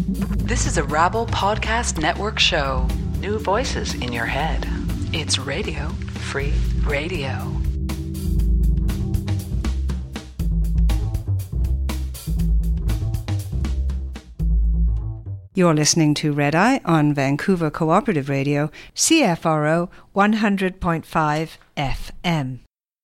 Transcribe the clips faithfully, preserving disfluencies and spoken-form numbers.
This is a Rabble Podcast Network show. New voices in your head. It's Radio Free Radio. You're listening to Red Eye on Vancouver Cooperative Radio, C F R O one hundred point five F M.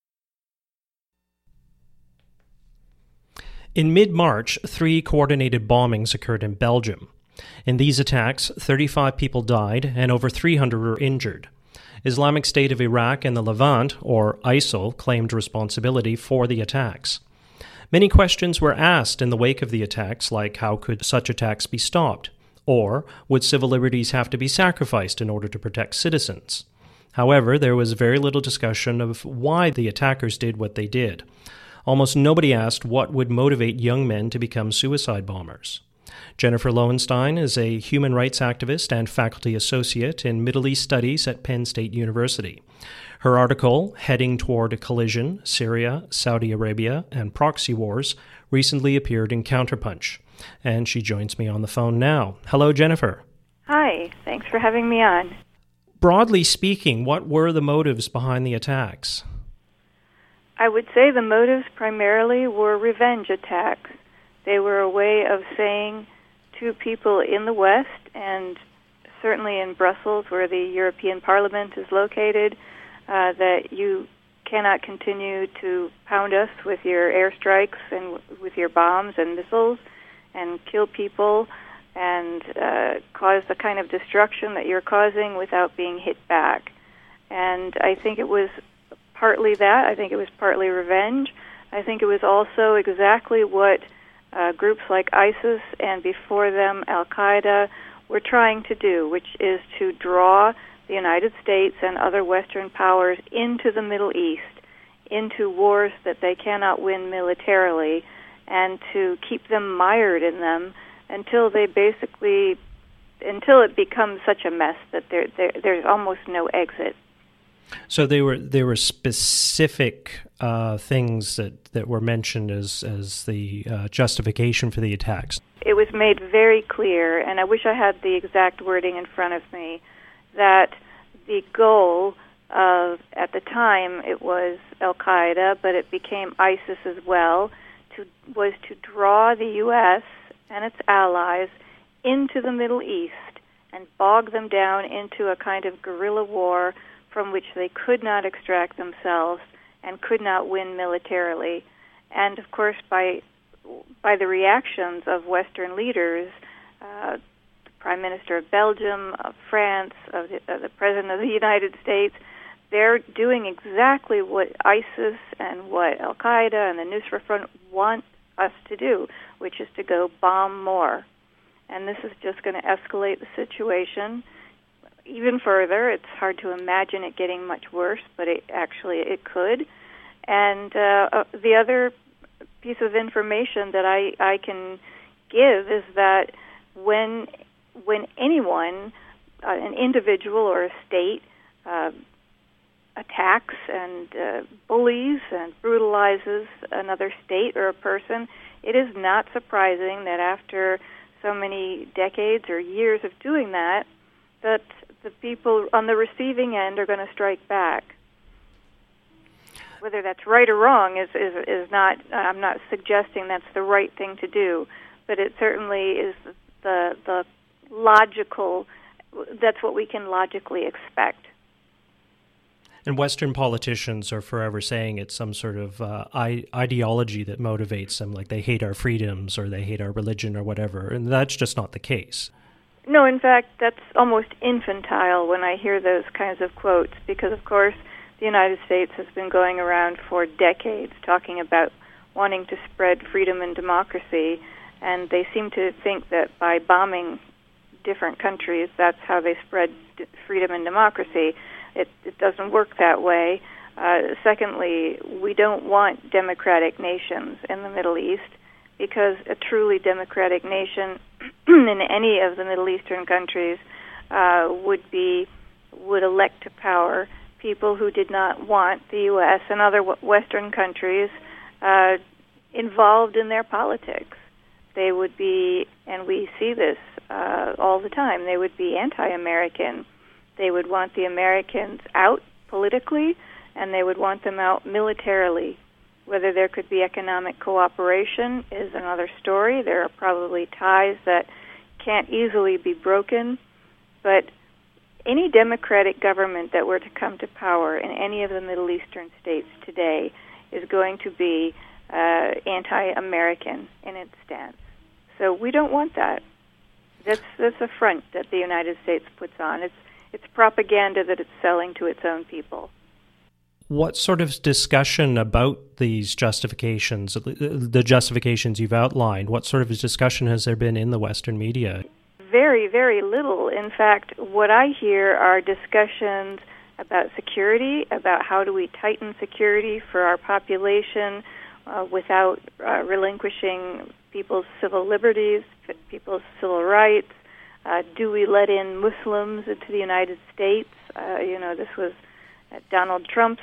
In mid-March, three coordinated bombings occurred in Belgium. In these attacks, thirty-five people died and over three hundred were injured. Islamic State of Iraq and the Levant, or ISIL, claimed responsibility for the attacks. Many questions were asked in the wake of the attacks, like how could such attacks be stopped? Or would civil liberties have to be sacrificed in order to protect citizens? However, there was very little discussion of why the attackers did what they did. Almost nobody asked what would motivate young men to become suicide bombers. Jennifer Lowenstein is a human rights activist and faculty associate in Middle East Studies at Penn State University. Her article, Heading Toward a Collision, Syria, Saudi Arabia, and Proxy Wars, recently appeared in Counterpunch. And she joins me on the phone now. Hello, Jennifer. Hi, thanks for having me on. Broadly speaking, what were the motives behind the attacks? I would say the motives primarily were revenge attacks. They were a way of saying to people in the West, and certainly in Brussels, where the European Parliament is located, uh, that you cannot continue to pound us with your airstrikes and w- with your bombs and missiles and kill people and uh, cause the kind of destruction that you're causing without being hit back. And I think it was partly that. I think it was partly revenge. I think it was also exactly what uh, groups like ISIS and before them Al-Qaeda were trying to do, which is to draw the United States and other Western powers into the Middle East, into wars that they cannot win militarily, and to keep them mired in them until they basically, until it becomes such a mess that there, there there's almost no exit. So they were there were specific uh, things that, that were mentioned as as the uh, justification for the attacks. It was made very clear, and I wish I had the exact wording in front of me, that the goal of, at the time it was Al-Qaeda, but it became ISIS as well, to, was to draw the U S and its allies into the Middle East and bog them down into a kind of guerrilla war from which they could not extract themselves and could not win militarily. And of course, by by the reactions of Western leaders, uh, the Prime Minister of Belgium, of France, of the, of the President of the United States, they're doing exactly what ISIS and what Al-Qaeda and the Nusra Front want us to do, which is to go bomb more. And this is just going to escalate the situation even further. It's hard to imagine it getting much worse, but it actually it could. And uh, uh, the other piece of information that I, I can give is that when when anyone, uh, an individual or a state, uh, attacks and uh, bullies and brutalizes another state or a person, it is not surprising that after so many decades or years of doing that, that the people on the receiving end are going to strike back. Whether that's right or wrong is, is is not. I'm not suggesting that's the right thing to do, but it certainly is the the logical. That's what we can logically expect. And Western politicians are forever saying it's some sort of uh, I- ideology that motivates them, like they hate our freedoms or they hate our religion or whatever, and that's just not the case. No, in fact, that's almost infantile when I hear those kinds of quotes, because, of course, the United States has been going around for decades talking about wanting to spread freedom and democracy, and they seem to think that by bombing different countries, that's how they spread d- freedom and democracy. It, it doesn't work that way. Uh, secondly, we don't want democratic nations in the Middle East, because a truly democratic nation in any of the Middle Eastern countries uh, would be would elect to power people who did not want the U S and other Western countries uh, involved in their politics. they would be, and we see this uh, all the time, they would be anti-American. They would want the Americans out politically, and they would want them out militarily. Whether there could be economic cooperation is another story. There are probably ties that can't easily be broken, but any democratic government that were to come to power in any of the Middle Eastern states today is going to be uh, anti-American in its stance. So we don't want that. That's that's a front that the United States puts on. It's it's propaganda that it's selling to its own people. What sort of discussion about these justifications, the justifications you've outlined, what sort of discussion has there been in the Western media? Very, very little. In fact, what I hear are discussions about security, about how do we tighten security for our population uh, without uh, relinquishing people's civil liberties, people's civil rights. Uh, do we let in Muslims into the United States? Uh, you know, this was Donald Trump's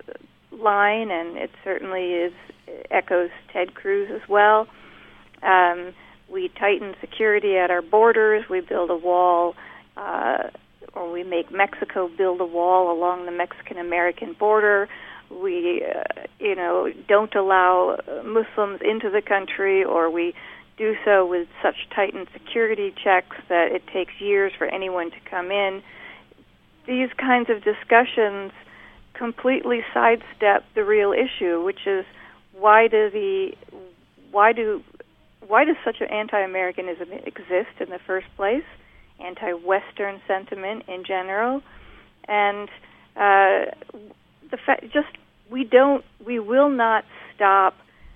line, and it certainly is echoes Ted Cruz as well. Um, we tighten security at our borders. We build a wall, uh, or we make Mexico build a wall along the Mexican-American border. We, uh, you know, don't allow Muslims into the country, or we do so with such tightened security checks that it takes years for anyone to come in. These kinds of discussions completely sidestep the real issue, which is why do the why do why does such an anti-Americanism exist in the first place? Anti-Western sentiment in general, and uh, the fact just we don't we will not stop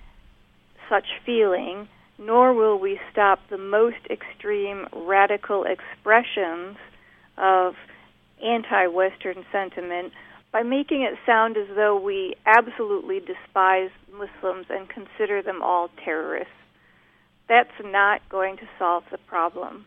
such feeling, nor will we stop the most extreme radical expressions of anti-Western sentiment by making it sound as though we absolutely despise Muslims and consider them all terrorists. That's not going to solve the problem.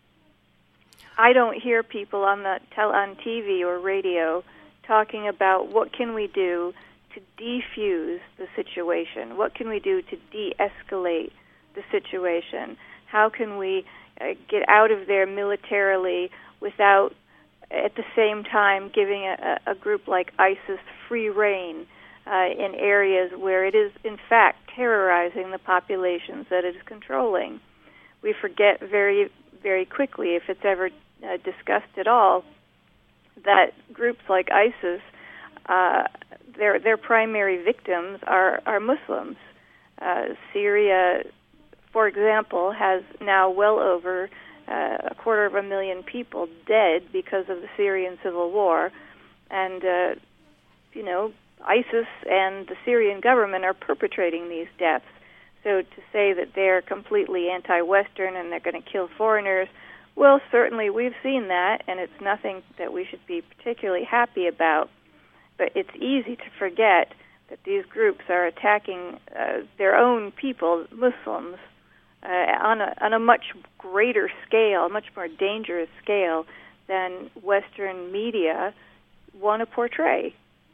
I don't hear people on the tel- on T V or radio talking about what can we do to defuse the situation, what can we do to de-escalate the situation, how can we uh, get out of there militarily without at the same time giving a, a group like ISIS free rein uh, in areas where it is, in fact, terrorizing the populations that it is controlling. We forget very, very quickly, if it's ever uh, discussed at all, that groups like ISIS, uh, their their primary victims are, are Muslims. Uh, Syria, for example, has now well over Uh, a quarter of a million people dead because of the Syrian civil war, and uh, you know, ISIS and the Syrian government are perpetrating these deaths. So to say that they're completely anti-Western and they're going to kill foreigners, well, certainly we've seen that, and it's nothing that we should be particularly happy about. But it's easy to forget that these groups are attacking uh, their own people, Muslims, Uh, on a on a much greater scale, much more dangerous scale than Western media want to portray.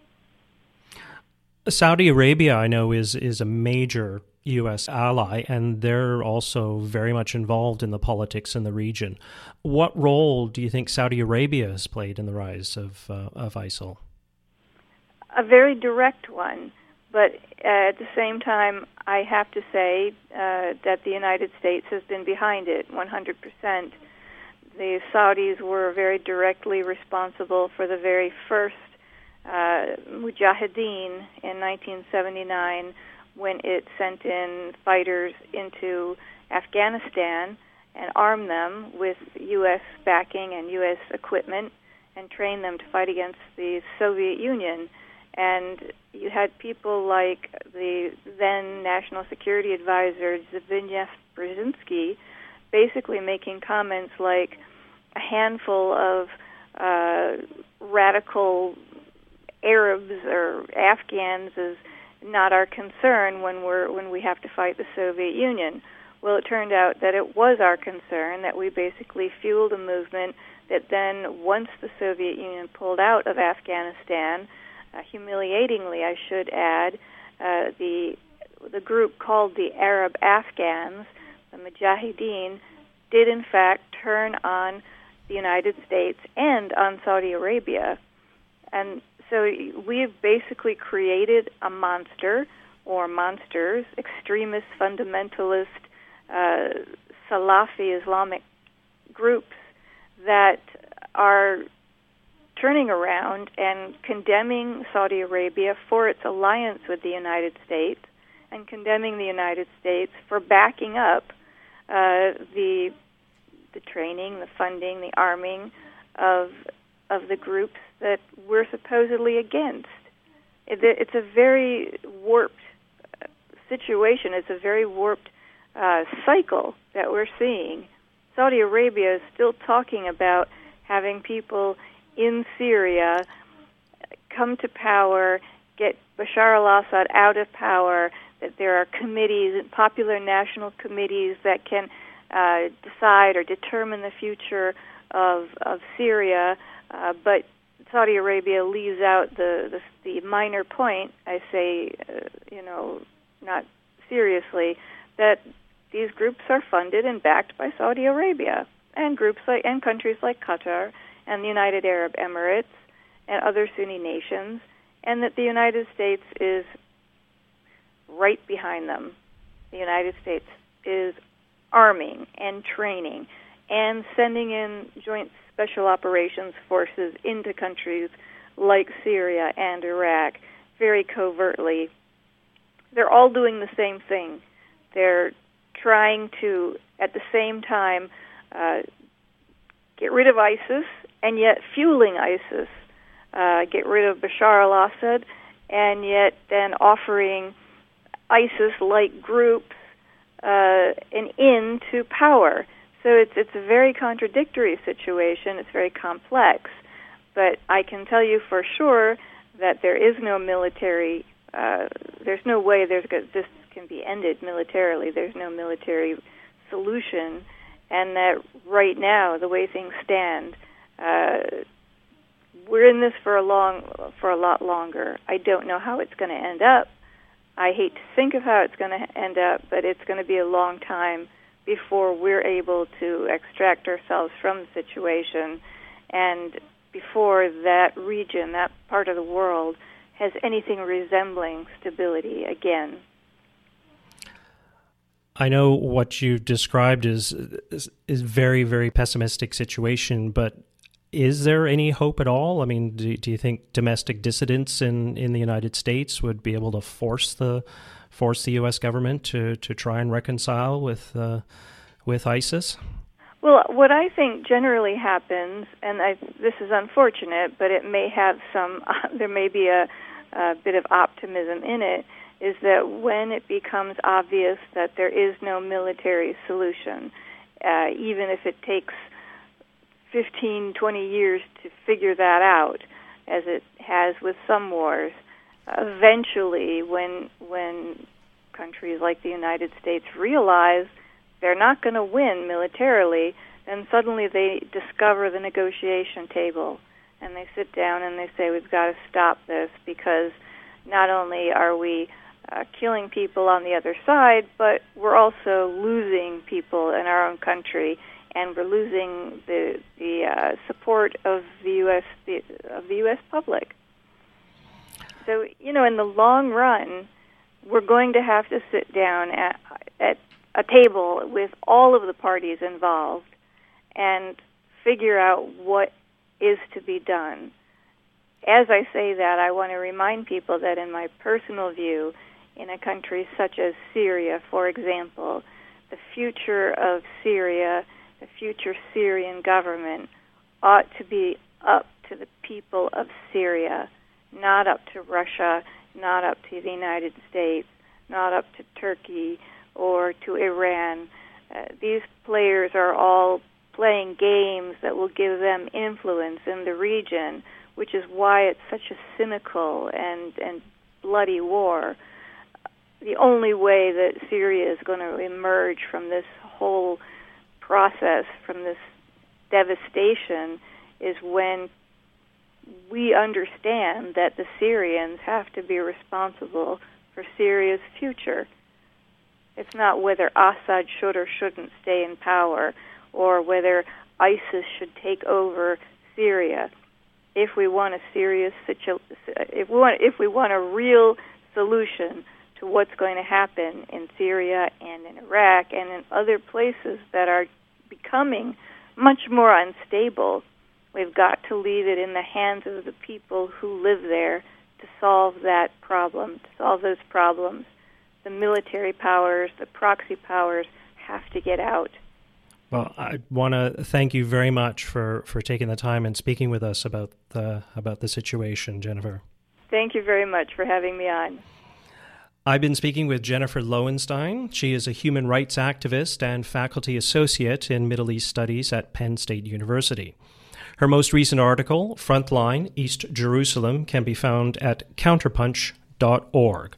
Saudi Arabia, I know, is is a major U S ally, and they're also very much involved in the politics in the region. What role do you think Saudi Arabia has played in the rise of uh, of ISIL? A very direct one. But uh, at the same time, I have to say uh, that the United States has been behind it one hundred percent. The Saudis were very directly responsible for the very first uh, Mujahideen in nineteen seventy-nine, when it sent in fighters into Afghanistan and armed them with U S backing and U S equipment and trained them to fight against the Soviet Union. And you had people like the then National Security Advisor Zbigniew Brzezinski basically making comments like a handful of uh, radical Arabs or Afghans is not our concern when we're when we have to fight the Soviet Union. Well, it turned out that it was our concern, that we basically fueled a movement that then, once the Soviet Union pulled out of Afghanistan, Uh, humiliatingly, I should add, uh, the the group called the Arab Afghans the Mujahideen, did in fact turn on the United States and on Saudi Arabia. And so we've basically created a monster or monsters, extremist, fundamentalist, uh, Salafi Islamic groups that are turning around and condemning Saudi Arabia for its alliance with the United States and condemning the United States for backing up uh, the the training, the funding, the arming of of the groups that we're supposedly against. It, it's a very warped situation. It's a very warped uh, cycle that we're seeing. Saudi Arabia is still talking about having people in Syria come to power, get Bashar al-Assad out of power, that there are committees, popular national committees that can uh, decide or determine the future of of Syria, uh, but Saudi Arabia leaves out the, the, the minor point, I say, uh, you know, not seriously, that these groups are funded and backed by Saudi Arabia and groups like and countries like Qatar and the United Arab Emirates and other Sunni nations, and that the United States is right behind them. The United States is arming and training and sending in joint special operations forces into countries like Syria and Iraq very covertly. They're all doing the same thing. They're trying to, at the same time, uh, get rid of ISIS and yet fueling ISIS, uh, get rid of Bashar al-Assad and yet then offering ISIS-like groups uh, an in to power. So it's it's a very contradictory situation. It's very complex. But I can tell you for sure that there is no military, uh, there's no way there's this can be ended militarily. There's no military solution. And that right now, the way things stand, uh, we're in this for a long, for a lot longer. I don't know how it's going to end up. I hate to think of how it's going to end up, but it's going to be a long time before we're able to extract ourselves from the situation and before that region, that part of the world, has anything resembling stability again. I know what you described is is, is very, very pessimistic situation, but is there any hope at all? I mean, do, do you think domestic dissidents in, in the United States would be able to force the force the U S government to, to try and reconcile with uh, with ISIS? Well, what I think generally happens, and I, this is unfortunate, but it may have some, uh, there may be a, a bit of optimism in it, is that when it becomes obvious that there is no military solution, uh, even if it takes fifteen, twenty years to figure that out, as it has with some wars, eventually when when countries like the United States realize they're not going to win militarily, then suddenly they discover the negotiation table, and they sit down and they say, we've got to stop this, because not only are we uh, killing people on the other side, but we're also losing people in our own country, and we're losing the the uh, support of the U S the, of the U S public. So, you know, in the long run, we're going to have to sit down at at a table with all of the parties involved and figure out what is to be done. As I say that, I want to remind people that in my personal view, in a country such as Syria, for example, the future of Syria, the future Syrian government ought to be up to the people of Syria, not up to Russia, not up to the United States, not up to Turkey or to Iran. Uh, these players are all playing games that will give them influence in the region, which is why it's such a cynical and, and bloody war. The only way that Syria is going to emerge from this whole process, from this devastation, is when we understand that the Syrians have to be responsible for Syria's future. It's not whether Assad should or shouldn't stay in power, or whether ISIS should take over Syria. If we want a serious situ- if we want if we want a real solution to what's going to happen in Syria and in Iraq and in other places that are becoming much more unstable, we've got to leave it in the hands of the people who live there to solve that problem, to solve those problems. The military powers, the proxy powers have to get out. Well, I want to thank you very much for, for taking the time and speaking with us about the about the situation, Jennifer. Thank you very much for having me on. I've been speaking with Jennifer Lowenstein. She is a human rights activist and faculty associate in Middle East Studies at Penn State University. Her most recent article, Frontline, East Jerusalem, can be found at counterpunch dot org.